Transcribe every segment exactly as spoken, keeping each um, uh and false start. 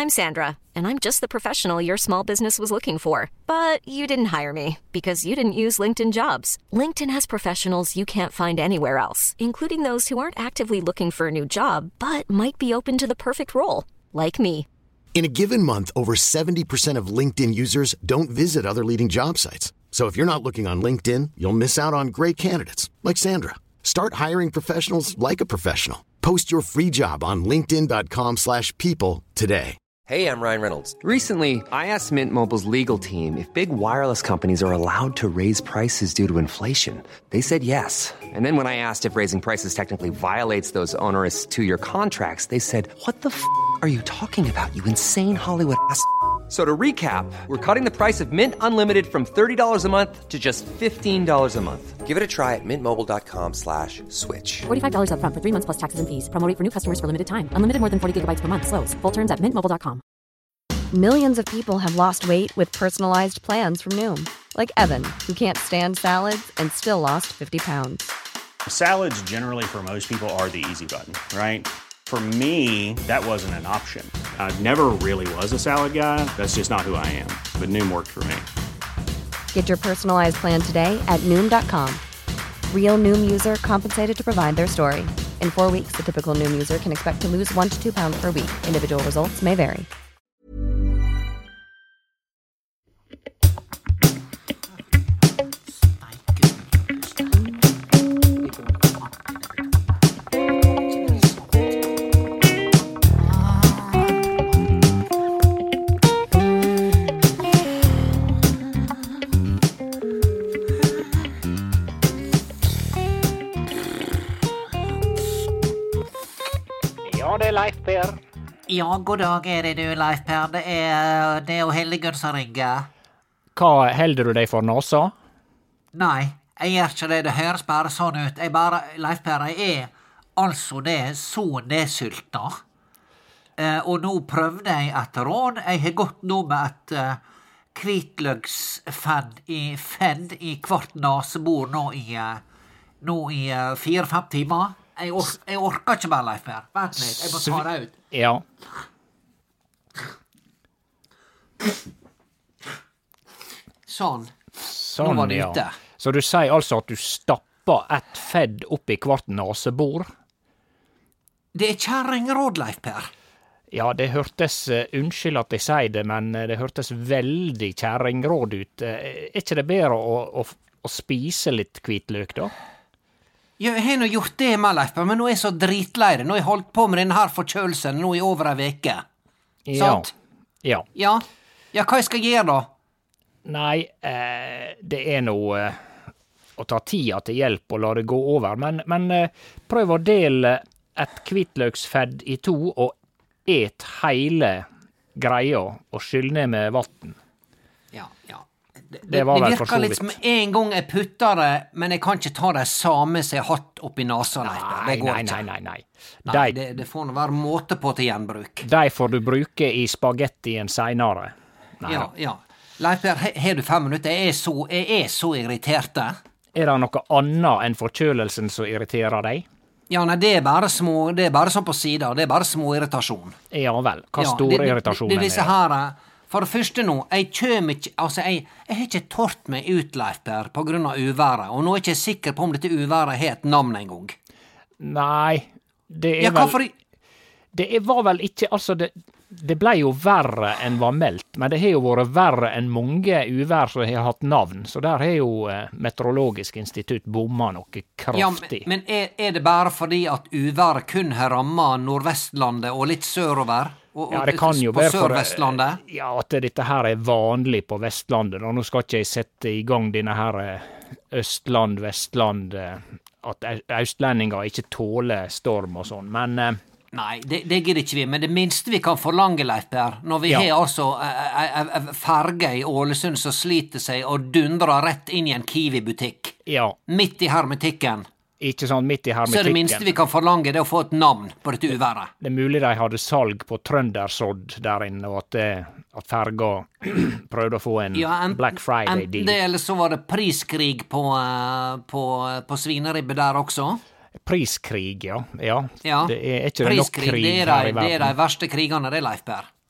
I'm Sandra, and I'm just the professional your small business was looking for. But you didn't hire me because you didn't use LinkedIn Jobs. LinkedIn has professionals you can't find anywhere else, including those who aren't actively looking for a new job, but might be open to the perfect role, like me. In a given month, over seventy percent of LinkedIn users don't visit other leading job sites. So if you're not looking on LinkedIn, you'll miss out on great candidates like Sandra. Start hiring professionals like a professional. Post your free job on linkedin.com slash people today. Hey, I'm Ryan Reynolds. Recently, I asked Mint Mobile's legal team if big wireless companies are allowed to raise prices due to inflation. They said yes. And then when I asked if raising prices technically violates those onerous two-year contracts, they said, what the f*** are you talking about, you insane Hollywood ass f- So to recap, we're cutting the price of Mint Unlimited from thirty dollars a month to just fifteen dollars a month. Give it a try at mintmobile.com slash switch. forty-five dollars up front for three months plus taxes and fees. Promo rate for new customers for limited time. Unlimited more than forty gigabytes per month. Slows full terms at mint mobile dot com. Millions of people have lost weight with personalized plans from Noom. Like Evan, who can't stand salads and still lost fifty pounds. Salads generally for most people are the easy button, right? For me, that wasn't an option. I never really was a salad guy. That's just not who I am. But Noom worked for me. Get your personalized plan today at Noom dot com. Real Noom user compensated to provide their story. In four weeks, the typical Noom user can expect to lose one to two pounds per week. Individual results may vary. Ja, det er Leif Per. Ja, god dag er det du, Leif Per. Det er, det er jo Helliggunn som ringer. Hva helder du deg for nasa? Nei, jeg gjør ikke det. Det høres bare sånn ut. Jeg bare, Leif Per, jeg er altså det så nedsulta. Eh, og nå prøvde jeg et råd. Jeg har gått nå med et uh, hvitløksfedd i fedd i kvart nasebor nå i, uh, nå i uh, fire-fem timer. Jeg, or jeg orker ikke bare, Leif Per. Vent litt, jeg må ta det ut. Ja. Sånn. Sånn, nå var det ja. ute. Så du sier altså at du stapper et fedd opp i hvert nasebor? Det er kjerringråd, Leif Per. Ja, det hørtes, uh, unnskyld at jeg sier det, men uh, det hørtes veldig kjerringråd ut. Uh, er ikke det bedre å, å, å spise litt hvitløk da? Jeg har nå gjort det med, Leif Per, men nå er jeg så dritleire. Nå har jeg holdt på med denne her forkjølelsen nå i over en veke. Ja. Sant? Ja. Ja. Ja, hva jeg skal gjøre da? Nei, eh, det er noe eh, å ta tida til hjelp og la det gå over, men, men eh, prøv å dele et hvitløksfedd i to og et hele greia og skyll ned med vatten. Ja, ja. Det, Det det, var det vel for så virker vidt. litt som en gang jeg putter det, men jeg kan ikke ta det samme som jeg har hatt oppi nasa, Leif Per. Det Nei, går nei, ikke. nei, nei, nei. Nei, De, det, det får nå være måte på til gjenbruk. de får du bruke i spagettien senere. Nei, Ja, da. ja. Leif Per, he- har du fem minutter? Jeg er så, jeg er så irriterte. Er det noe annet enn forkjølelsen som irriterer deg? Ja, nei, det er bare små, det er bare sånn på sida, det er bare små irritasjon. Ja vel, hva Ja, store det- det- irritasjonen Det er disse er? her, eh, for det første nå, jeg kjøm ikke, altså jeg, jeg har ikke tort meg ut, Leif Per, på grunn av uværet, og nå er jeg ikke sikker på om dette uværet har et navn en gang. Nei, det er Ja, vel... hvorfor... Det er- var vel ikke, altså det, det ble jo verre enn var meldt, men det har jo vært verre enn mange uvær som har hatt navn, så der har jo eh, Meteorologisk institutt bomma noe Ja, men, kraftig. men er, er det bare fordi at uværet kun har rammet Nordvestlandet og litt sørover? Og, og Ja, det kan jo på være for Sørvestlandet? Ja, at dette her er vanlig på Vestlandet. Og nå skal ikke jeg sette i gang denne her eh, Østland, Vestland, eh, at au- østlendinger ikke tåler storm og sånn, men eh, Nei, det, det gidder ikke vi, men det minste vi kan forlange, Leif Per, når vi Ja. har altså ei ferge i Ålesund som sliter seg og dundrer rett inn i en Kiwi-butikk, ja, midt i hermetikken, ikke sånn midt i så er det hermetikken. minste vi kan forlange det å få et navn på dette uværet. Det er mulig de hadde salg på trøndersodd der inne, og at, det, at ferga prøvde å få en Ja, ent- Black Enten Friday-deal. det, eller så var det priskrig på, eh, på, på svineribbe der også. Priskrig, ja. ja. Ja, Det er er ikke det nok priskrig, krig det er her i de, det er de verden. verste krigene, det, Leif Per.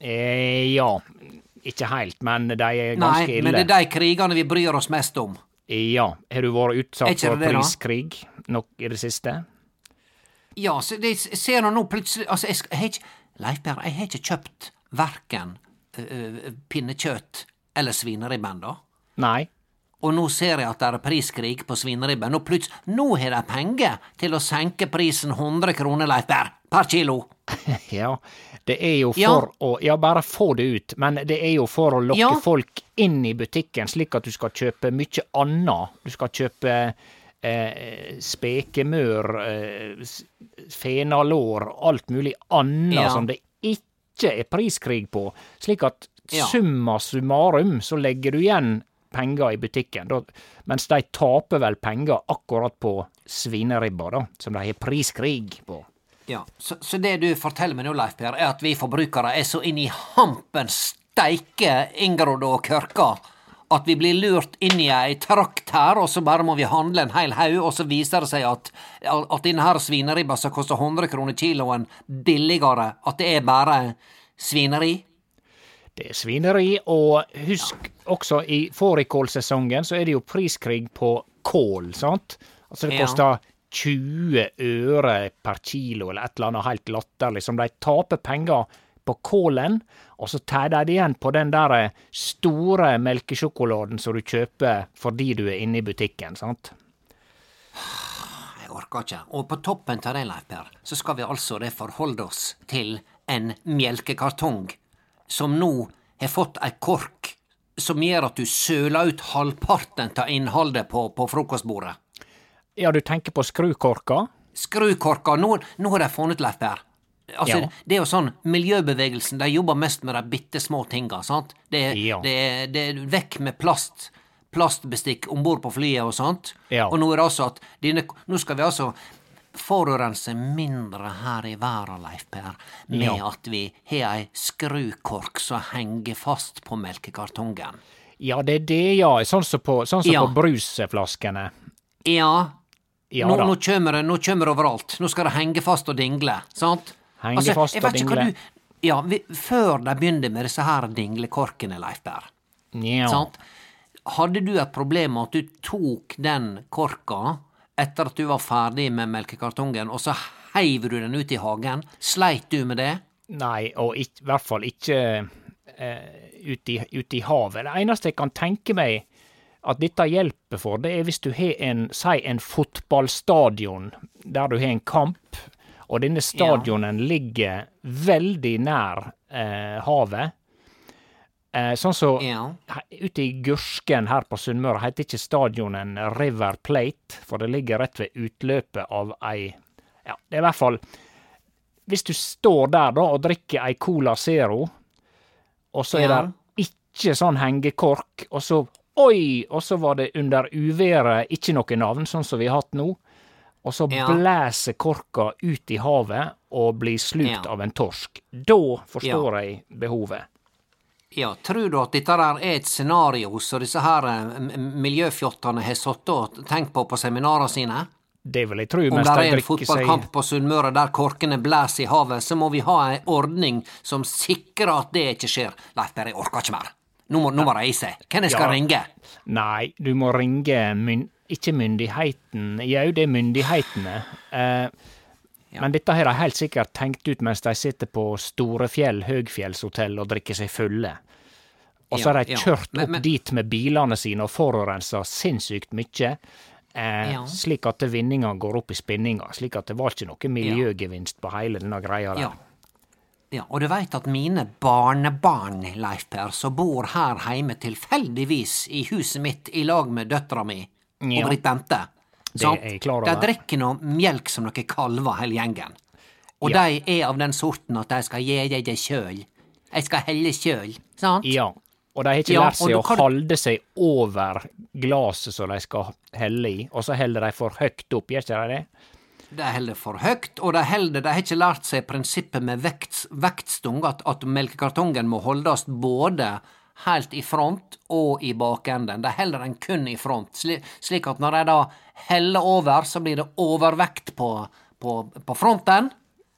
Eh, ja, ikke helt, men de er ganske Nei, ille. men det er de krigene vi bryr oss mest om. Ja, har du vært Er utsatt ikke for det det, da? priskrig nok i det siste? Ja, så det ser jeg nå plutselig Altså, jeg, sk- jeg har ikke Leif Per, jeg har ikke kjøpt verken uh, pinnekjøtt eller svineribben, da. Nei. Og nå ser jeg at det er priskrig på svineribben. Nå plutselig Nå har de penger til å senke prisen hundre kroner, Leif Per, per kilo. Ja, det er jo Ja. for å Ja, bare få det ut, men det er jo for å lokke Ja. folk inn i butikken, slik at du skal kjøpe mye anna. Du skal kjøpe eh, spekemør, eh, s- fenalår, alt mulig anna Ja. som det ikke er priskrig på. Slik at Ja. summa summarum så legger du igjen penger i butikken, da, mens de taper vel penger akkurat på svineribba, da, som de har priskrig på. Ja, så, så det du forteller meg nå, Leif Per, er at vi forbrukere er så inn i hampen steike Ingerodd og Kørka at vi blir lurt inn i ei trakt her, og så bare må vi handle en hel haug, og så viser det seg at, at denne her svineribba som koster hundre kroner kiloen billigere, at det er bare svineri. Det er svineri, og husk også i fårikålsesongen så er det jo priskrig på kål, sant? Altså det Ja. koster tjue øre per kilo, eller et eller annet helt latterlig, som de taper penger på kålen, og så tar de det igjen på den der store melkesjokoladen som du kjøper fordi du er inne i butikken, sant? Jeg orker ikke. Og på toppen av det, Leif Per, så skal vi altså det forholde oss til en melkekartong som nå har fått ei kork som gjør at du søler ut halvparten av innholdet på, på frokostbordet. Ja, du tenker på skrukorka? Skrukorka, nå, nå har de funnet, Leif Per. Altså, Ja. det er jo sånn, miljøbevegelsen, de jobber mest med de bitte små tinga, sant? Det, er- Ja. det, er- det er vekk med plast, plastbestikk ombord på flyet og sånt. Ja. Og nå er det altså at, dine, nå skal vi altså forurense mindre her i verden, Leif Per, med Ja. at vi har ei skrukork som henger fast på melkekartongen. Ja, det er det, ja. Sånn som på, sånn som Ja. på brusflaskene. Ja, Ja nå, da. nå kommer det, nå kommer det overalt. Nå skal det henge fast og dingle, sant? Henge fast jeg og vet ikke hva dingle. Du, ja, vi, før de begynte med disse her dinglekorkene, Leif Per, Ja. sant? Hadde du et problem med at du tok den korka etter at du var ferdig med melkekartongen, og så heiv du den ut i hagen? Sleit du med det? Nei, og ikk- i hvert fall ikke eh, ute i, ut i havet. Det eneste jeg kan tenke meg at dette hjelper for, det er hvis du har en, si en fotballstadion, der du har en kamp, og denne stadionen ligger veldig nær eh, havet. Eh, sånn så Ja. he- ute i Gursken her på Sunnmøre heter ikke stadionen River Plate, for det ligger rett ved utløpet av ei Ja, det er i hvert fall Hvis du står der da og drikker ei Cola Zero, og så er Ja. det ikke sånn hengekork, og så Oi! Og så var det under uværet ikke noe navn, sånn som vi har hatt nå. Og så Ja. blæser korka ut i havet og blir slukt Ja. av en torsk. Da forstår jeg behovet. Ja, tror du at dette der er et scenario som disse her eh, m- m- miljøfjottene har sittet og tenkt på på seminarene sine? Det vil jeg tro, Om mens det de er en drikker seg fotballkamp på Sunnmøre der korkene blæser i havet, så må vi ha ei ordning som sikrer at det ikke skjer. Leif Per, jeg orker ikke mer. Nå må, nå må de i seg. Hvem jeg skal Ja. ringe? Nei, du må ringe myn ikke myndigheten. Jau, det er myndighetene. Eh, Men dette har de helt sikkert tenkt ut mens de sitter på Storefjell høgfjellshotell og drikker seg fulle. Og så Ja, har de ja. kjørt Men- opp men- dit med bilene sine og forurensa sinnssykt mye. Eh, Ja. Slik at vinninga går opp i spinninga. Slik at det var ikke noe miljøgevinst på hele denne greia der. Ja. Ja, og du veit at mine barnebarn, Leif Per, som bor her heime tilfeldigvis i huset mitt i lag med døtra mi Ja. og Britt Bente, Det sant? er jeg klar De over. drikker nå melk som noen kalver, hele gjengen. Og Ja. de er av den sorten at de skal gi deg det sjøl. Jeg skal helle sjøl, sant? Ja, og de har ikke Ja, lært og seg du å kan- holde seg over glaset som de skal helle i, og så holder de for høyt opp, gjør ikke de det? De holder for høyt, og de holder, de har ikke lært seg prinsippet med vekt, vektstong, at, at melkekartongen må holdes både helt i front og i bakenden. De holder den kun i front, slik, slik at når de da heller over, så blir det overvekt på, på, på fronten, Ja.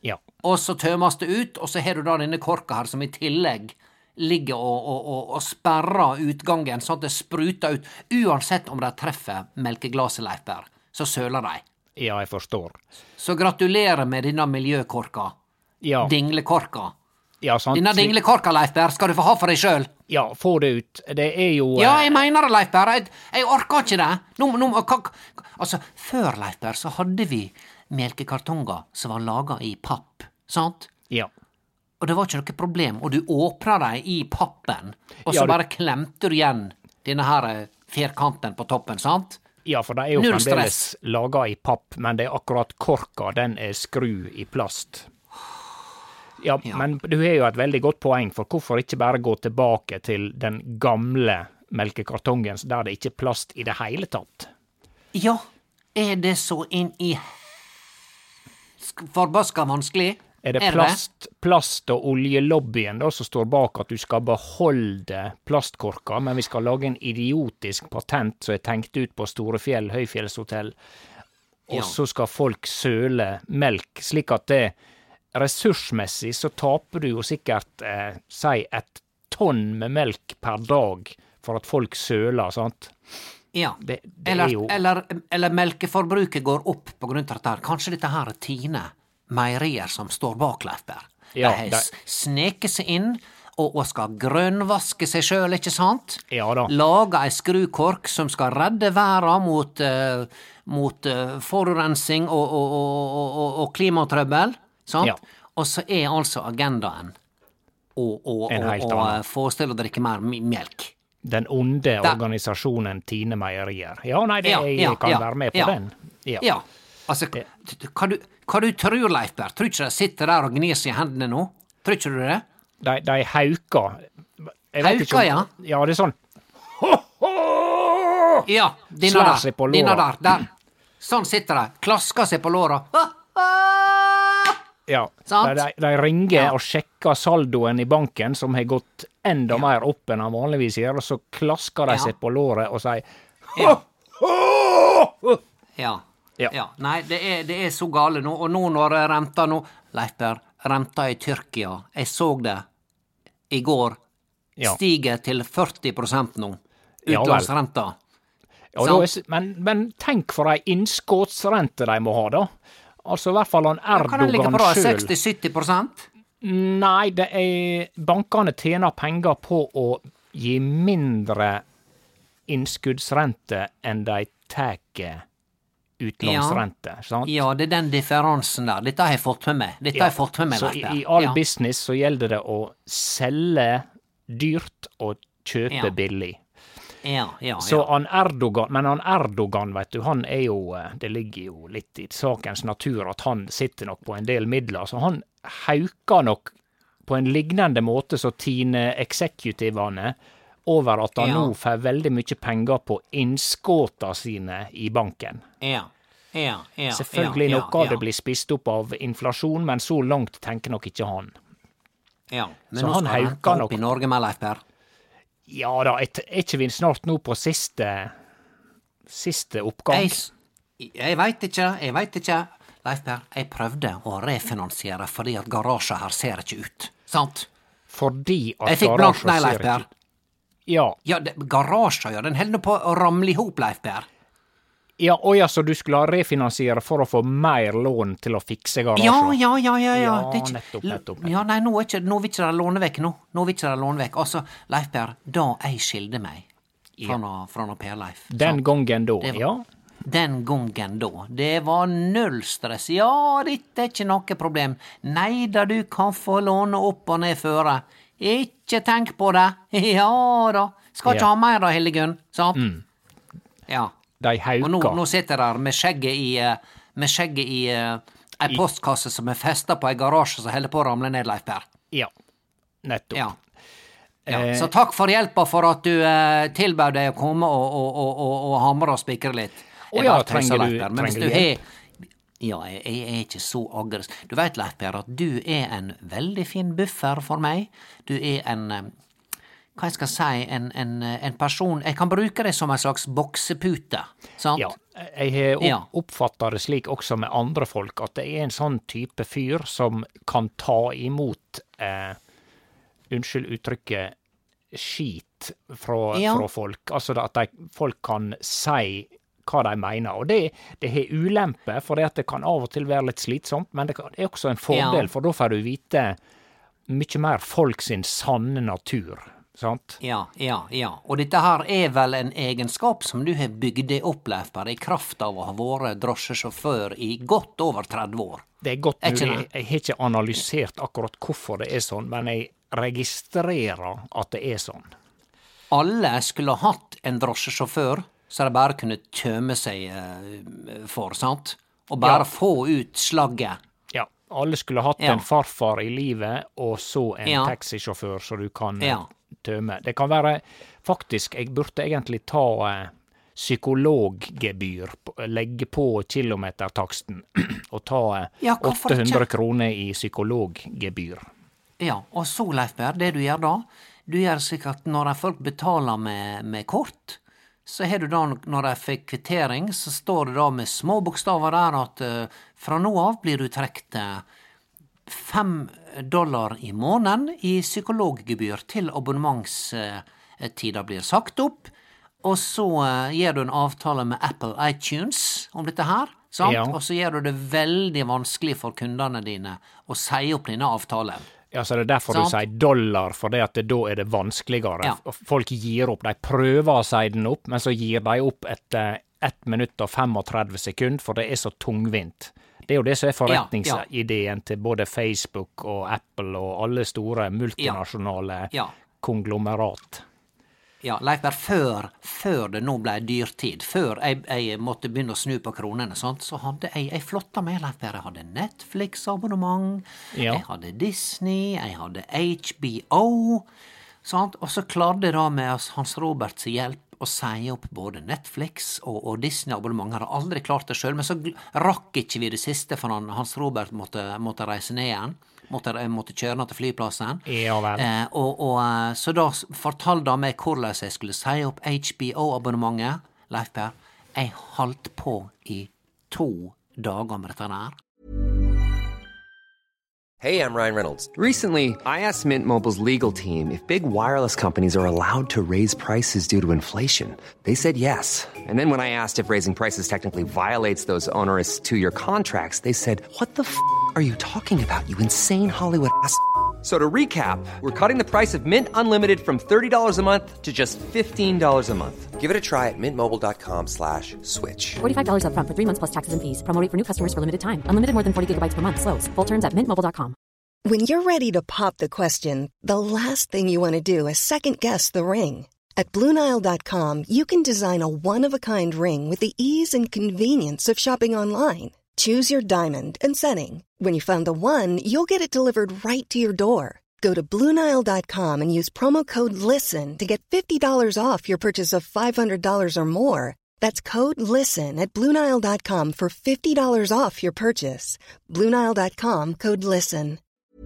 og så tømmes det ut, og så har du da denne korka her som i tillegg ligger og, og, og, og sperrer utgangen, sånn at det spruter ut. Uansett om de treffer melkeglaset, Leif Per, så søler de. Ja, jeg forstår. Så gratulerer med denne miljøkorka. Ja. Dinglekorka. Ja, sant. Denne dinglekorka, Leif Per, skal du få ha for deg sjøl. Ja, få det ut. Det er jo Ja, jeg mener det, Leif Per. Jeg, jeg orker ikke det. Nå, nå, kak, altså, før, Leif Per, så hadde vi melkekartonger som var laget i papp, sant? Ja. Og det var ikke noe problem, og du åpner deg i pappen, og så Ja, du- bare klemte du igjen denne her eh, firkanten på toppen, sant? Ja, for det er jo Null fremdeles stress. laga i papp, men det er akkurat korka, den er skru i plast. Ja, Ja. men du har jo et veldig godt poeng, for hvorfor ikke bare gå tilbake til den gamle melkekartongen der det ikke er plast i det hele tatt? Ja, er det så inn i sk- forbaska vanskelig? Er det plast, plast og oljelobbyen da som står bak at du skal beholde plastkorka, men vi skal lage en idiotisk patent som er tenkt ut på Storefjell høyfjellshotell, og Ja. så skal folk søle melk, slik at det ressursmessig så taper du jo sikkert, eh, si, et tonn med melk per dag for at folk søler, sant? Ja, Det, det eller, er jo... eller, eller melkeforbruket går opp på grunn av dette her. Kanskje dette her er Tine meierier som står bak, Leif Per. Ja, de har de- s- sneket seg inn, og, og skal grønnvaske seg sjøl, ikke sant? Ja da. Laga ei skrukork som skal redde verda mot, eh, mot eh, forurensing og, og, og, og, og, og klimatrøbbel, sant? Ja. Og så er altså agendaen å, å, En å, helt å annen. få oss til å drikke mer mi- melk. Den onde Da- organisasjonen Tine Meierier. Ja, nei, det, Ja, jeg ja, kan ja, være med på ja. den. Ja. Ja, altså, t- t- hva du, hva du tror, Leif Per? Tror ikke de sitter der og gnir seg i hendene nå? Tror ikke du det? De, de hauker. Jeg vet ikke Hauker, om- Ja, det er sånn. Ja, denne Slår der. seg på Denne låra. der, der. Sånn sitter de. Klasker seg på låra. Ja, Sant? de, de, de ringer Ja. og sjekker saldoen i banken, som har gått enda mer opp enn han vanligvis gjør, og så klasker de Ja. seg på låret og sier Ja. Ja. Ja. ja. Nei, det er, det er så gale nå. Og nå når renta nå Leif Per, renta i Tyrkia, jeg så det i går, Ja. stiger til førti prosent nå. Ja vel. Utlånsrenta. Ja, da er, s- men, men tenk for ei innskottsrente de må ha, da. Altså i hvert fall han Kan den ligge på Erdogan da sjøl. seksti til sytti prosent? Nei, det er bankene tjener penger på å gi mindre innskuddsrente enn de tar utlånsrente, sant? Ja, det er den differansen der. Dette har jeg fått med meg. Dette har jeg fått med meg, Så Leif i, Per. i all Ja. business så gjelder det å selge dyrt og kjøpe Ja. billig. Ja, ja, Så ja. han Erdogan, men han Erdogan, vet du, han er jo, eh, det ligger jo litt i sakens natur at han sitter nok på en del midler, så han hauker nok på en lignende måte så Tine executivene over at han Ja. nå får veldig mye penger på innskåta sine i banken. Ja, ja, ja. Selvfølgelig ja, noe av ja, det blir spist opp av inflasjon, men så langt tenker nok ikke han. Ja, men Så nå han skal hauker renta nok- opp i Norge med, Leif Per. Ja da, er er ikke vi snart nå på siste siste oppgang? Jeg, s- jeg veit ikke, jeg veit ikke. Leif Per, jeg prøvde å refinansiere fordi at garasjen her ser ikke ut. Sant? Fordi at Jeg fikk blankt garasjen nei, ser Leif Per. ikke- Ja, Ja, det, garasjen, ja, den holder nå på å ramle i hop, Leif Per. ja, å ja, så du skulle ha refinansiere for å få mer lån til å fikse garasjen? Ja, ja, ja, ja. ja. Ja, det er ikke, nettopp, nettopp, nettopp. Ja, nei, nå, er ikke, nå vil ikke de låne vekk nå. Nå vil ikke de låne vekk. Altså, Leif Per, da jeg skilde meg fra, ja. fra noe Per-Leif. Den gangen da, Det var- ja. Den gangen da. Det var null stress. Ja, dette er ikke noe problem. Nei da, du kan få låne opp og ned føre. Ikke tenk på det. Ja da. Skal ikke Ja. ha mer da, Hildegunn. Sant? Ja. De Og nå, hauker. nå sitter jeg der med skjegget i eh, Med skjegget i eh, ei postkasse som er festa på ei garasje som holder på å ramle ned, Leif Per. Ja, nettopp. Ja. Ja. Eh, Så takk for hjelpa for at du eh, tilbød deg å komme og, og, og, og, og hamre og spikre litt. Å Jeg ja, bare tøyser, trenger Leif du- Per, men hvis trenger du du hjelp? har Ja, jeg, jeg er ikke så aggressiv. Du veit, Leif Per, at du er en veldig fin buffer for meg. Du er en eh, hva jeg skal si, en, en, en person, jeg kan bruke det som en slags boksepute, sant? Ja, jeg har opp, Ja. oppfattet det slik også med andre folk, at det er en sånn type fyr som kan ta imot, eh, unnskyld uttrykket, skit fra, Ja. fra folk. Altså at de, folk kan si hva de mener. Og det, det har ulempe, for det, at det kan av og til være litt slitsomt, men det, kan, det er også en fordel, Ja. for da får du vite mye mer folk sin sanne natur. Sant? Ja, ja, ja. Og dette her er vel en egenskap som du har bygd deg opp, Leif Per, i kraft av å ha vært drosjesjåfør i godt over tretti år. Det er godt Er ikke mulig. det? Jeg har ikke analysert akkurat hvorfor det er sånn, men jeg registrerer at det er sånn. Alle skulle ha hatt en drosjesjåfør, så de bare kunne tømme seg eh, for, sant? Og bare Ja. få ut slagget. Ja, alle skulle hatt Ja. en farfar i livet, og så en Ja. taxisjåfør så du kan eh, Ja. tømme. Det kan være, faktisk, jeg burde egentlig ta eh, psykologgebyr, på- legge på kilometertaksten, og ta eh, Ja, hvorfor åtte hundre ikke? kroner i psykologgebyr. Ja, og så, Leif Per, det du gjør da, du gjør slik at når folk betaler med, med kort, så har du da, når de fikk kvittering, så står det da med små bokstaver der at uh, fra nå av blir du trekt uh, fem dollar i måneden i psykologgebyr til abonnementstida blir sagt opp, og så uh, gjør du en avtale med Apple iTunes om dette her, sant? Ja. Og så gjør du det veldig vanskelig for kundene dine å si opp denne avtalen. Ja, så det er derfor Sant. du sier dollar, for det at det, da er det vanskeligere. Ja. F- Folk gir opp, de prøver å si den opp, men så gir de opp etter ett minutt og femogtredve sekunder, for det er så tungvint. Det er jo det som er forretningsideen til både Facebook og Apple og alle store multinasjonale Ja. konglomerat. Ja, Leif Per, før, før det nå ble dyrtid, før jeg, jeg måtte begynne å snu på kronene, sant, så hadde jeg, jeg flotta med, Leif Per. Jeg hadde Netflix-abonnement, Ja. jeg hadde Disney, jeg hadde H B O, sant, og så klarte jeg da med Hans Roberts hjelp å si opp både Netflix og, og Disney-abonnement. Jeg hadde aldri klart det selv, men så gl- rakk ikke vi det siste, for han, Hans Robert måtte, måtte reise ned igjen. Måtte, måtte kjøre ned til flyplassen. Ja vel. Eh, og, og, eh, så da s- fortalte han meg hvordan jeg skulle si opp H B O-abonnementet. Leif Per, jeg holdt på i to dager med dette der. Hey, I'm Ryan Reynolds. Recently, I asked Mint Mobile's legal team if big wireless companies are allowed to raise prices due to inflation. They said yes. And then when I asked if raising prices technically violates those onerous two-year contracts, they said, "What the f*** are you talking about, you insane Hollywood ass?" So to recap, we're cutting the price of Mint Unlimited from thirty dollars a month to just fifteen dollars a month. Give it a try at mintmobile.com slash switch. forty-five dollars up front for three months plus taxes and fees. Promo rate for new customers for limited time. Unlimited more than forty gigabytes per month. Slows full terms at mint mobile dot com. When you're ready to pop the question, the last thing you want to do is second-guess the ring. At Blue Nile dot com, you can design a one-of-a-kind ring with the ease and convenience of shopping online. Choose your diamond and setting. When you find the one, you'll get it delivered right to your door. Go to Blue Nile dot com and use promo code LISTEN to get fifty dollars off your purchase of five hundred dollars or more. That's code LISTEN at Blue Nile dot com for fifty dollars off your purchase. Blue Nile dot com, code LISTEN.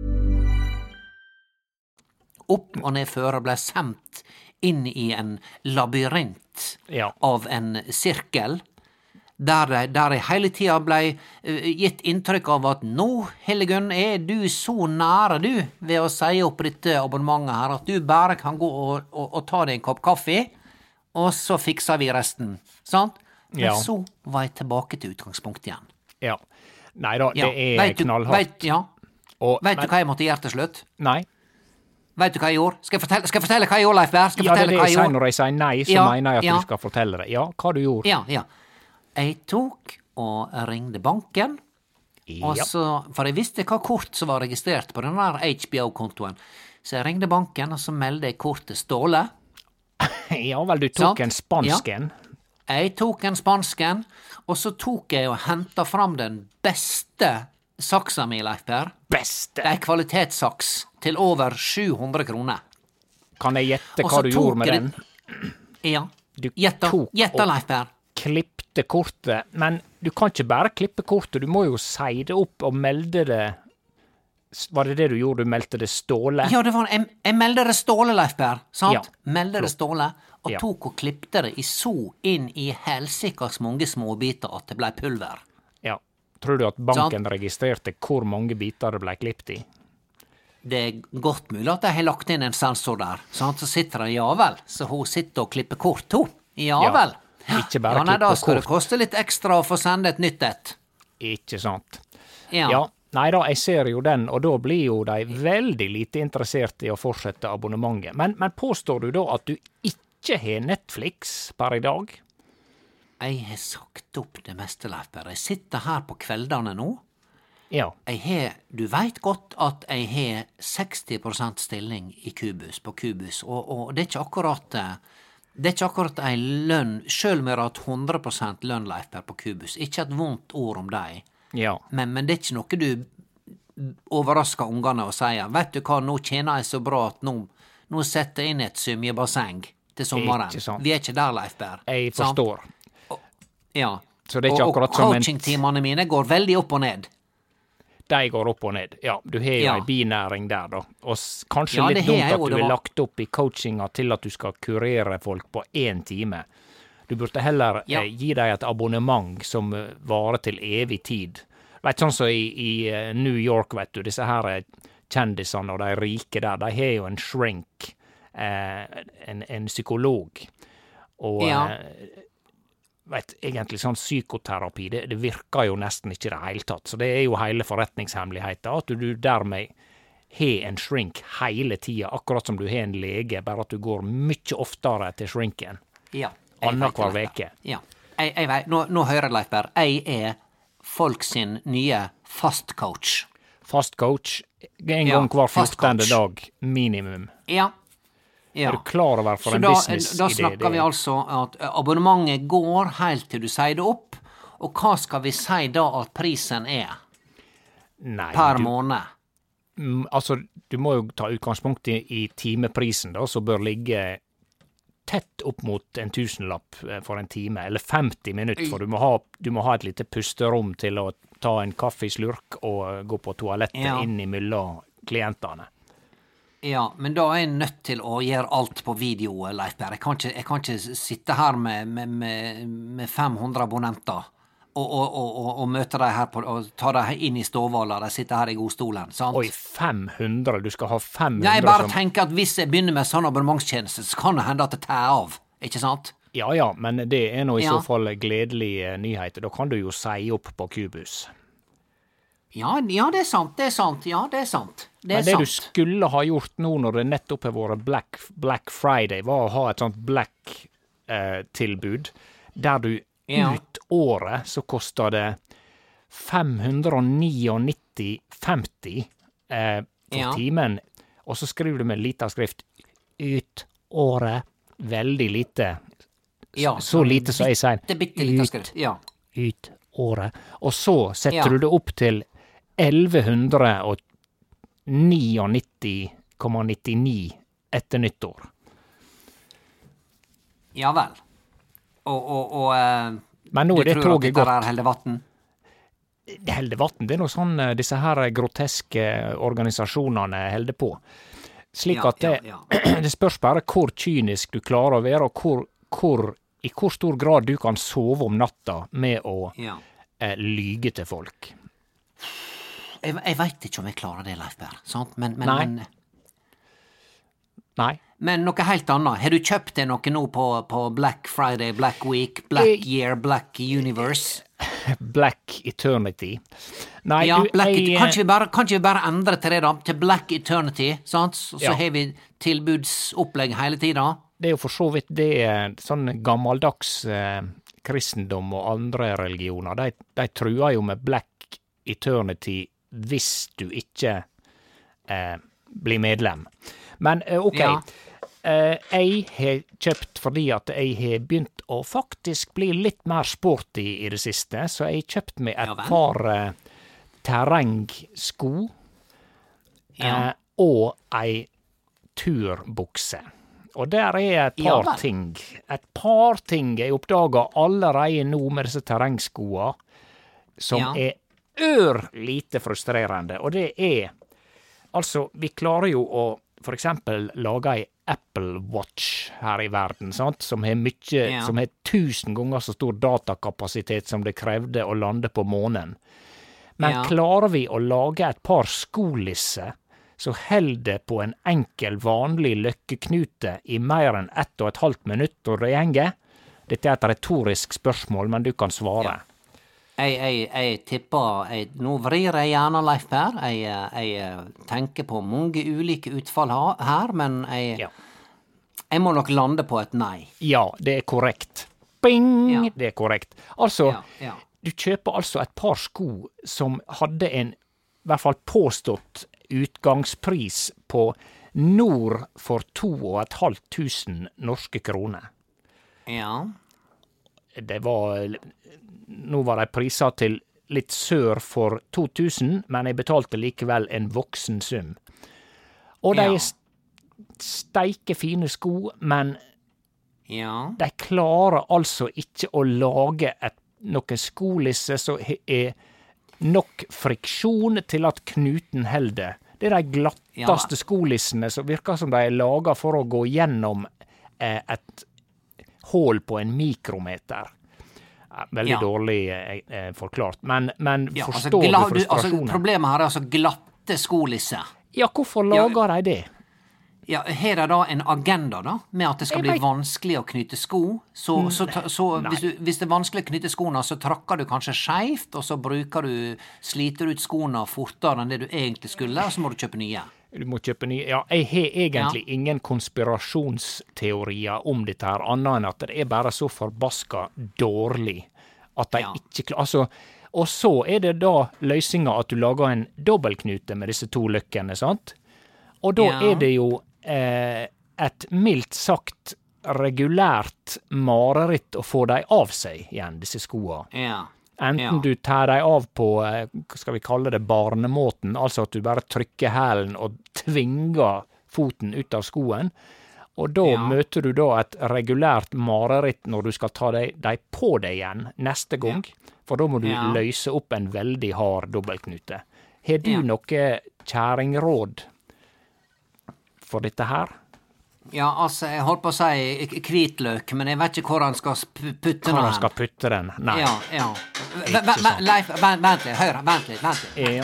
Opp og ned fører ble sendt inn i en labyrint Ja. av en sirkel, der de, der de hele tida ble eh, gitt inntrykk av at nå, Hildegunn, er du så nære, du, ved å si opp dette abonnementet her, at du bare kan gå og, og, og ta deg en kopp kaffe, og så fikser vi resten. Sant? Men Ja. så var jeg tilbake til utgangspunktet igjen. Ja. Nei da, Ja, det er vet du- knallhardt. Vet, ja. Og- vet men- du hva jeg måtte gjøre til slutt? Nei. Vet du hva jeg gjorde? Skal jeg fortelle, skal jeg fortelle hva jeg gjorde, Leif Berr? Skal jeg Ja, det er fortelle det hva jeg jeg sier gjorde? når jeg sier nei, så Ja, mener jeg at ja. du skal fortelle det. Ja, hva du gjorde. Ja, ja. Jeg tok og ringde banken, og Ja. så, for jeg visste hva kort som var registrert på den der H B O-kontoen. Så jeg ringde banken, og så meldte jeg kortet stålet. Ja vel, du Sant? tok en spansk en. Jeg tok en spansken, og så tok jeg og henta fram den beste saksa mi, Leif Per. Beste! Det er kvalitetssaks til over sju hundre kroner. Kan jeg gjette Og hva så du tok gjorde med jeg den? Ja. Du Gjetta, tok gjetta, og Leif Per. klippte kortet, men du kan ikke bare klippe kortet, du må jo si det opp og melde det Var det det du gjorde? Du meldte det Ståle? Ja, det var, jeg, jeg meldte det Ståle, Leif Per, sant? Ja. Meldte det Ståle, og Ja. tok og klippte det i så inn i helsikas mange småbiter at det ble pulver. Ja. Tror du at banken registrerte hvor mange biter det ble klippet i? Det er godt mulig at de har lagt inn en sensor der, sant? Så sitter det, ja vel, så hun sitter og klipper kort, hun. Ja Ja, vel. ikke bare ja, nei, da klippe skal det kort. koste litt ekstra å få sende et nytt et. Ikke sant? Ja. Ja. Nei da, jeg ser jo den, og da blir jo de veldig lite interessert i å fortsette abonnementet. Men, men påstår du da at du ikke har Netflix per i dag? Jeg har sagt opp det meste, Leif Per. Jeg sitter her på kveldene nå. Ja. Jeg har, du vet godt at jeg har seksti prosent stilling i Kubus, på Kubus, og, og det er ikke akkurat, det er ikke akkurat en lønn, selv om jeg har hatt hundre prosent lønn, Leif Per, på Kubus. Ikke et vondt ord om deg. Ja. Men, men det er ikke noe du overrasker ungene og sier, vet du hva, nå tjener jeg så bra at nå, nå setter jeg inn et svømmebasseng til sommeren. Ikke sant. Vi er ikke der, Leif Per. Jeg sant? forstår. Ja. Så det er ikke og, akkurat og som en... coachingtimene mine går veldig opp og ned. De går opp og ned. Ja, du har jo Ja. en binæring der, da. Og s- kanskje Ja, litt det har dumt jeg, at og du det er var- lagt opp i coachinga til at du skal kurere folk på én time. Du burde heller Ja. eh, gi dem et abonnement som eh, varer til evig tid. Vet, sånn som i, i eh, New York, vet du, disse her eh, kjendisene og de rike der, de har jo en shrink, eh, en, en psykolog. Og Ja. eh, vet, egentlig sånn psykoterapi, det, det virker jo nesten ikke i det hele tatt. Så det er jo hele forretningshemmeligheten, at du, du dermed har en shrink hele tida, akkurat som du har en lege, bare at du går mye oftere til shrinken. Ja. jeg Annenhver vet, Leif Per. veke. Ja. Jeg, jeg vet, nå, nå hører jeg, Leif Per, jeg er folk sin nye fast coach. Fast coach, en Ja, gang hver fast fjortende coach. dag, minimum. Ja. Ja. Er du klar over for Så en da, business da i det? snakker vi altså at abonnementet går helt til du sier det opp, og hva skal vi si da at prisen er Nei, per du, måned? mm, altså, du må jo ta utgangspunkt i, i timeprisen, da, som bør ligge tett opp mot en tusenlapp eh, for en time, eller femti minutter, for du må ha, du må ha et lite pusterom til å ta en kaffeslurk og eh, gå på toalettet Ja. inn imellom klientene. Ja, men da er jeg nødt til å gjøre alt på video, Leif Per. Jeg kan ikke, jeg kan ikke sitte her med, med, med, med fem hundre abonnenter og, og, og, og, og møte dem her på, og ta dem inn i stova og la dem sitte her i godstolen, sant? Oi, fem hundre? Du skal ha fem hundre Ja, jeg bare som tenker at hvis jeg begynner med sånn abonnementstjeneste, så kan det hende at det tar av, ikke sant? Ja ja, men det er nå i Ja. så fall gledelige nyheter. Da kan du jo si opp på Kubus. Ja, ja, det er sant, det er sant, ja, det er sant. Det er Men det du sant. skulle ha gjort nå når det nettopp har vært Black, Black Friday, var å ha et sånt Black-tilbud, der du Ja. ut året så koster det fem hundre nittini femti eh, for Ja. timen, og så skriver du med lita skrift ut året, veldig lite, Ja, så, så lite som jeg sier, bitte, bitte lite ut, skrift, ja. ut året, og så setter Ja. du det opp til elleve nittini komma nittini etter nyttår. Ja vel. Og, og, og eh, Men nå du er det tror at toget dette gått. er Heldevatn? Det holder vann. Det er noe sånn eh, disse her groteske organisasjonene holder på. Slik Ja, at det, ja, det spørs bare hvor kynisk du klarer å være, og hvor, hvor, i hvor stor grad du kan sove om natta med å Ja. eh, lyge til folk. Jeg, jeg veit ikke om jeg klarer det, Leif Per, sant? Men, men, Nei. men, Nei. men noe helt annet. Har du kjøpt deg noe nå på, på Black Friday, Black Week, Black Jeg- Year, Black Universe? Black Eternity. Nei, Ja, du, Black, jeg, kan, ikke vi bare, kan ikke vi bare endre til det, da? Til Black Eternity, sant? Så, så Ja. har vi tilbudsopplegg hele tida. Det er jo for så vidt det eh, sånn gammeldags eh, kristendom og andre religioner, de, de truer jo med Black Eternity hvis du ikke eh, blir medlem. Men eh, ok, Ja. eh, jeg har kjøpt fordi at jeg har begynt å faktisk bli litt mer sporty i det siste, så jeg har kjøpt meg et Ja vel. par eh, terrengsko Ja. eh, og ei turbukse. Og der er et Ja par vel. ting. Et par ting jeg oppdaga allereie nå med disse terrengskoa, som Ja. er ør lite frustrerende. Og det er altså, vi klarer jo å for eksempel lage ei Apple Watch her i verden, sant? Som har mykje, Ja. som har tusen ganger så stor datakapasitet som det krevde å lande på månen. Men Ja. klarer vi å lage et par skolisser så held det på en enkel, vanlig løkkeknute i mer enn ett og et halvt minutt og det gjenger? Dette er et retorisk spørsmål, men du kan svare. Jeg, jeg, jeg tipper jeg, Nå vrir jeg gjerne, Leif Per. Jeg, jeg tenker på mange ulike utfall ha- her, men jeg, Ja. jeg må nok lande på et nei. Ja, det er korrekt. Bing! Ja. Det er korrekt. Altså, Ja, ja. du kjøper altså et par sko som hadde en, i hvert fall påstått, utgangspris på nord for to og et halvt tusen norske kroner. Ja. Det var, nå var de priset til litt sør for to tusen, men jeg betalte likevel en voksen sum. Og de Ja. er st- steike fine sko, men Ja. de klarer altså ikke å lage et, noen skolisse som he- er nok friksjon til at knuten holder. Det er de glatteste skolissene som virker som de er laget for å gå gjennom eh, et hål på en mikrometer. Eh, Veldig Ja. dårlig eh, eh, forklart, men, men Ja, altså, forstår gla- du du, altså, frustrasjonen? problemet her er altså glatte skolisser. Ja, hvorfor Ja, lager de det? Ja, Har de da en agenda da, med at det skal Jeg bli vet- vanskelig å knyte sko? Så, så, ta- så hvis, du, hvis det er vanskelig å knyte skoene, så trakker du kanskje skeivt, og så bruker du, sliter ut skoene fortere enn det du egentlig skulle, og så må du kjøpe nye. Du må kjøpe nye. Ja, jeg har egentlig ingen konspirasjonsteorier om dette her, annet enn at det er bare så forbaska dårlig at de Ja. ikke klarer altså, og så er det da løsninga at du lager en dobbeltknute med disse to løkkene, sant? Og da Ja. er det jo eh, et mildt sagt regulært mareritt å få dem av seg igjen, disse skoene. Ja. Enten Ja. du tar dem av på, eh, hva skal vi kalle det, barnemåten, altså at du bare trykker hælen og tvinger foten ut av skoen, og da Ja. møter du da et regulært mareritt når du skal ta dem de på deg igjen neste gang, for da må du Ja. løse opp en veldig hard dobbeltknute. Har du Ja. noe kjæringråd for dette her? Ja, altså, jeg holdt på å si k- hvitløk, men jeg vet ikke hvor han skal sp- putte Hvor den. han skal putte den? Nei. Ja, ja. Ikke V- v- sant. Leif, vent vent litt, hør, vent litt, vent litt. Ja.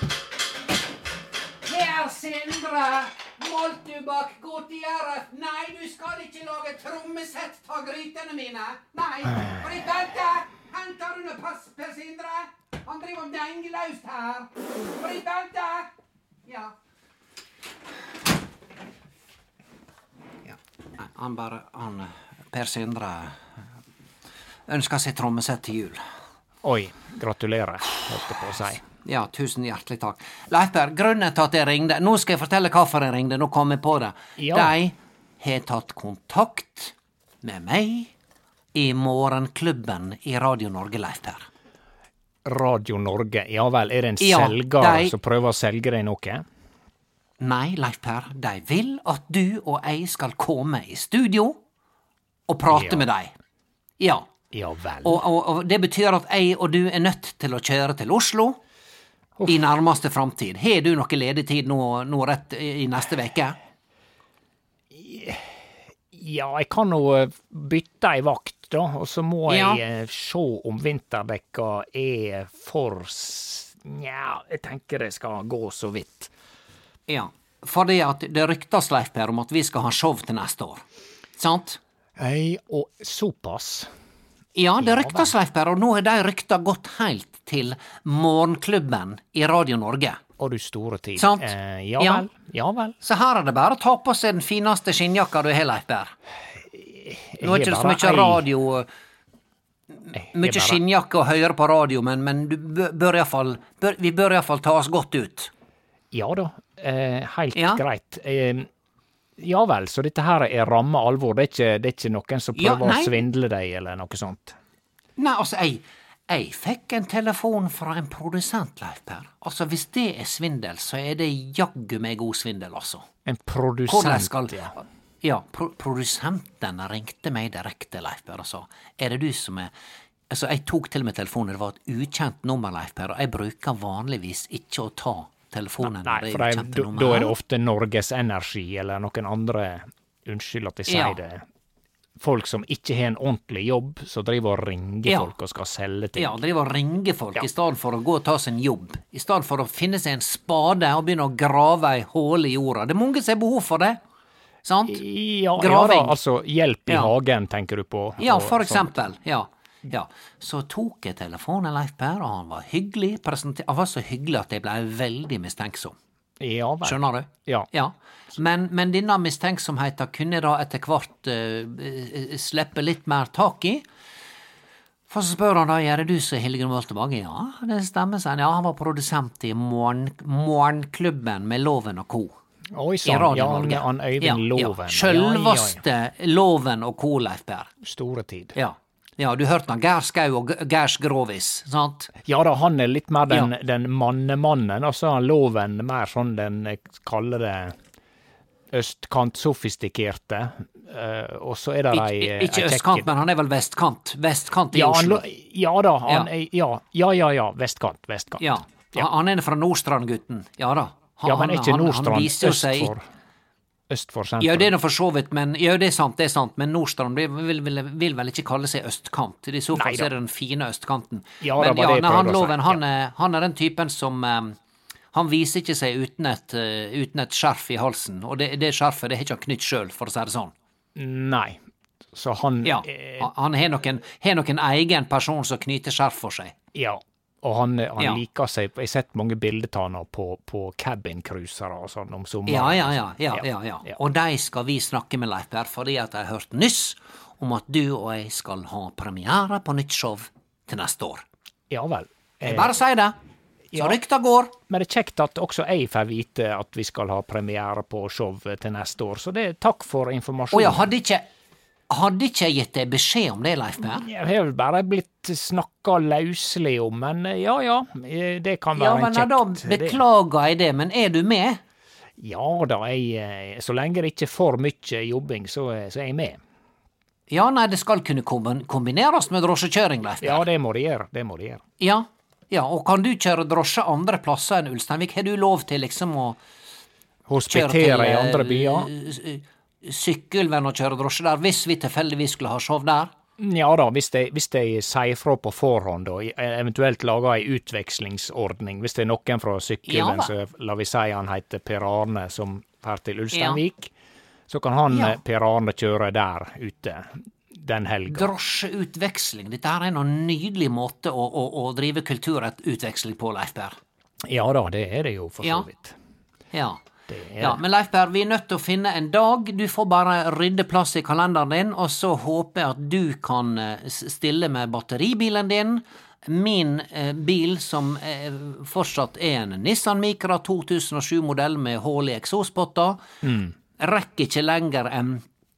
Her, Sindre! Moltubakk, gå til gjerdet. Nei, du skal ikke lage trommesett av grytene mine. Nei, Britt Bente, henter du noe pass, Per Sindre? Han driver og denger løst her. Britt Bente! Ja. Ja, nei, han bare, han, Per Sindre, ønsker seg trommesett til jul. Oi, gratulerer, holdt jeg på å si. Ja, tusen hjertelig takk. Leif Per, grunnen til at jeg ringde, nå skal jeg fortelle hvorfor jeg ringde, nå kom jeg på det. Ja. De har tatt kontakt med meg i morgenklubben i Radio Norge, Leif Per. Radio Norge, ja vel, er det en Ja, selger de- som prøver å selge deg noe? Nei, Leif Per, de vil at du og jeg skal komme i studio og prate Ja. med deg. Ja, Ja vel. og, og, og det betyr at jeg og du er nødt til å kjøre til Oslo i nærmeste framtid. Har du noe ledig tid nå, nå rett i i neste veke? Ja, jeg kan nå eh, bytte ei vakt, da, og så må Ja. jeg eh, se om vinterdekka er for s- Nja, jeg tenker det skal gå så vidt. Ja, fordi at det ryktes, Leif Per, om at vi skal ha show til neste år. Sant? Hei, og såpass. Ja, det Ja, ryktes, Leif Per, og nå har de rykta gått heilt til morgenklubben i Radio Norge. Og du store tid. Sant? Eh, ja Ja. vel, ja vel. Så her er det bare å ta på seg den fineste skinnjakka du har, Leif Per. Nå er Jeg ikke det har så mye bare ei- radio, jeg har mye bare- skinnjakke å høre på radio, men, men du bør, bør iallfall bør, Vi bør iallfall ta oss godt ut. Ja da, eh, helt Ja. greit. Eh, ja vel, så dette her er ramme alvor, det er ikke, det er ikke noen som Ja, prøver nei. å svindle deg, eller noe sånt? Nei, altså, jeg, jeg fikk en telefon fra en produsent, Leif Per. Altså, hvis det er svindel, så er det jaggu meg god svindel, altså. En Hvordan produsent, skal ja. Ja, pro produsenten ringte meg direkte, Leif Per, og sa er det du som er Altså, jeg tok til og med telefonen, det var et ukjent nummer, Leif Per, og jeg bruker vanligvis ikke å ta telefonen. Nei, for det, da, da er det ofte Norges Energi eller noen andre, unnskyld at jeg sier Ja. det, folk som ikke har en ordentlig jobb, som driver og ringer Ja. folk og skal selge ting. Ja, driver og ringer folk Ja. i stedet for å gå og ta sin jobb. I stedet for å finne seg en spade og begynne å grave ei hål i jorda. Det er mange som har behov for det, sant? Ja, ja Graving. da, altså hjelp i Ja. hagen, tenker du på. Ja, og for sånt. eksempel. Ja. Ja. Så tok jeg telefonen, Leif Per, og han var hyggelig. presenter- Han var så hyggelig at jeg ble veldig mistenksom. Ja, vel. Skjønner du? Ja. Ja. Men, men denne mistenksomheten kunne jeg da etter hvert uh, slippe litt mer tak i. For så spør han da, er det du som er Hildegunn Moltebakk? Ja, det stemmer, sa han. Ja, han var produsent i morgen, Morgenklubben med Loven og co. Oi, I sann. Radio Ja, han, Norge. han Øyvind Ja, Loven. ja. Sjølvaste Loven og co, Leif Per. Store tid. Ja. Ja, du hørte han, Geir Skau og G- Geirs Grovis, sant? Ja da, han er litt mer den, Ja. den mannemannen, og så er han Loven mer sånn den, jeg kaller det, østkant-sofistikerte, uh, og så er det ei Ik ei ikke kjekke- østkant, men han er vel vestkant. Vestkant i ja, han, Oslo. lo- ja da, han Ja. er, ja, ja, ja, ja, vestkant, vestkant. Ja, Ja. han er fra Nordstrand-gutten. Ja da. Han, Ja, men er ikke han- han Nordstrand viser jo øst seg- for, øst for sentrum? Ja, det er nå for så vidt, men ja, det er sant, det er sant. Men Nordstrand vil, vil, vil, vil vel ikke kalle seg østkant. I så fall Nei så da. er det den fine østkanten. Ja, men det var det jeg nei, han prøvde å si, Loven, han, ja. er, han er den typen som eh, Han viser ikke seg uten et, eh, uten et skjerf i halsen. Og det, det skjerfet det har ikke han knytt sjøl, for å si det sånn. Nei, så han Ja, eh, Han han har noen, har noen egen person som knyter skjerf for seg. Ja, og han, han Ja. liker seg. Jeg har sett mange bilder av han på, på cabincruisere og sånn om sommeren. Ja, ja, ja, ja, ja, ja. Ja. Og de skal vi snakke med, Leif Per, fordi at jeg har hørt nyss om at du og jeg skal ha premiere på nytt show til neste år. Ja vel. Jeg bare sier det, så ja. rykta går. Men det er kjekt at også jeg får vite at vi skal ha premiere på show til neste år, så det er takk for Å informasjonen. ja, hadde ikke Hadde ikke jeg gitt deg beskjed om det, Leif Per? Jeg har vel bare blitt snakka løselig om, men eh, ja ja, eh, det kan Ja, være men en da kjekt. det. beklager jeg det, men er du med? Ja da, jeg, eh, så lenge det ikke er for mye jobbing, så, eh, så er jeg med. Ja, nei, det skal kunne kombi- kombineres med drosjekjøring, Leif Per. Ja, det må de gjøre. Det må de gjøre. Ja, ja, og kan du kjøre drosje andre plasser enn Ulsteinvik? Har du lov til liksom å kjøre til Hospitere i andre byer. eh, Sykkylven og kjøre drosje der, hvis vi tilfeldigvis skulle ha show der? Ja da, hvis de, hvis de sier fra på forhånd, og eventuelt lager ei utvekslingsordning. Hvis det er noen fra Sykkylven, Ja, så la vi si han heter Per Arne, som drar til Ulsteinvik, så kan han Ja. eh, Per Arne kjøre der ute den helga. Drosjeutveksling, dette her er en nydelig måte å, å, å drive kulturutveksling på, Leif Per. Ja da, det er det jo for Ja. så vidt. Ja. Det er Ja, det. men Leif Per, vi er nødt til å finne en dag. Du får bare rydde plass i kalenderen din, og så håper jeg at du kan eh, s- stille med batteribilen din. Min eh, bil, som eh, fortsatt er en Nissan Micra to tusen og sju-modell med hull i eksospotter, rekker ikke lenger enn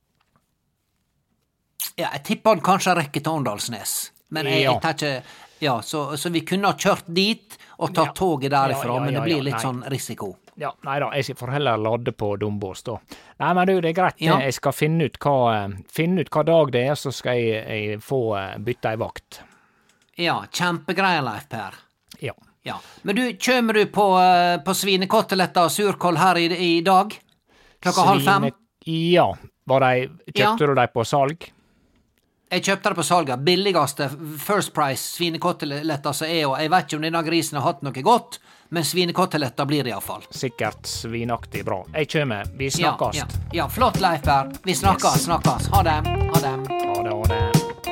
Ja, jeg tipper den kanskje rekker til Åndalsnes. Men jeg, Ja. jeg tar ikke Ja, så, så vi kunne ha kjørt dit og tatt Ja. toget derifra, Ja, ja, men det ja, blir ja, litt nei. sånn risiko. Ja, nei da, jeg får heller lade på Dombås, da. Nei, men du, det er greit. Ja. Jeg skal finne ut hva, eh, finne ut hva dag det er, så skal jeg, jeg få eh, bytte ei vakt. Ja, kjempegreier, Leif Per. Ja. Ja. Men du, kjømer du på, uh, på svinekoteletter og surkål her i, i dag? Klokka halv fem? Svine- Ja. Var de, kjøpte Ja. du de på salg? Jeg kjøpte det på salget. Billigste First Price svinekoteletter som er, og jeg vet ikke om denne grisen har hatt noe godt, men svinekoteletter blir det iallfall. Sikkert svinaktig bra. Jeg kjømer. Vi Ja, snakkes. ja, ja, flott, Leif Per. Vi snakkes, snakkes. Ha det. Ha det. Ha det, ha det.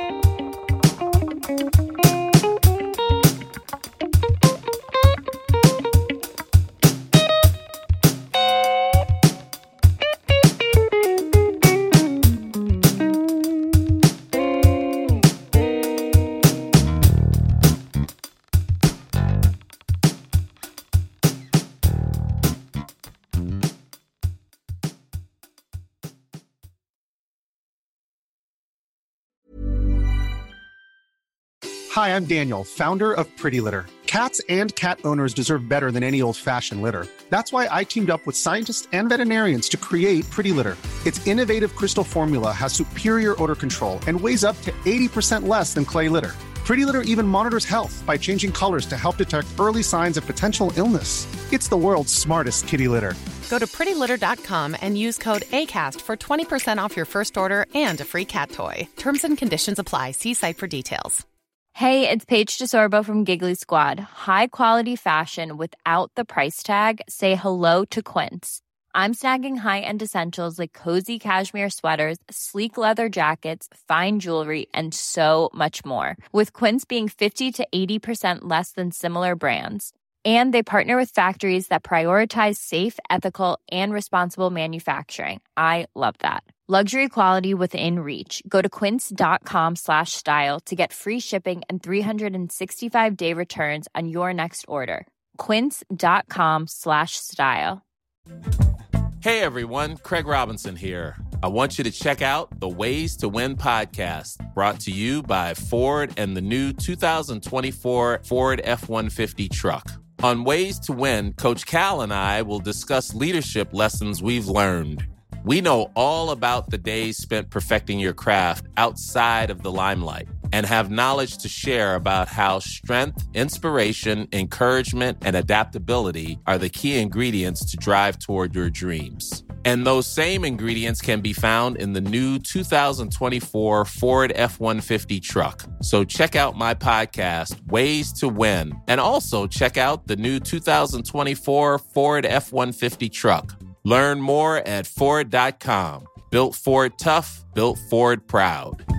Hi, I'm Daniel, founder of Pretty Litter. Cats and cat owners deserve better than any old-fashioned litter. That's why I teamed up with scientists and veterinarians to create Pretty Litter. Its innovative crystal formula has superior odor control and weighs up to eighty percent less than clay litter. Pretty Litter even monitors health by changing colors to help detect early signs of potential illness. It's the world's smartest kitty litter. Go to pretty litter dot com and use code ACAST for twenty percent off your first order and a free cat toy. Terms and conditions apply. See site for details. Hey, it's Paige DeSorbo from Giggly Squad. High quality fashion without the price tag. Say hello to Quince. I'm snagging high-end essentials like cozy cashmere sweaters, sleek leather jackets, fine jewelry, and so much more. With Quince being fifty to eighty percent less than similar brands. And they partner with factories that prioritize safe, ethical, and responsible manufacturing. I love that. Luxury quality within reach. Go to quince.com slash style to get free shipping and three sixty-five day returns on your next order. Quince.com slash style. Hey everyone, Craig Robinson here. I want you to check out the Ways to Win podcast, brought to you by Ford and the new two thousand twenty-four Ford F one fifty truck. On Ways to Win, Coach Cal and I will discuss leadership lessons we've learned. We know all about the days spent perfecting your craft outside of the limelight and have knowledge to share about how strength, inspiration, encouragement, and adaptability are the key ingredients to drive toward your dreams. And those same ingredients can be found in the new two thousand twenty-four Ford F one fifty truck. So check out my podcast, Ways to Win, and also check out the new two thousand twenty-four Ford F one fifty truck. Learn more at Ford dot com. Built Ford tough, built Ford proud.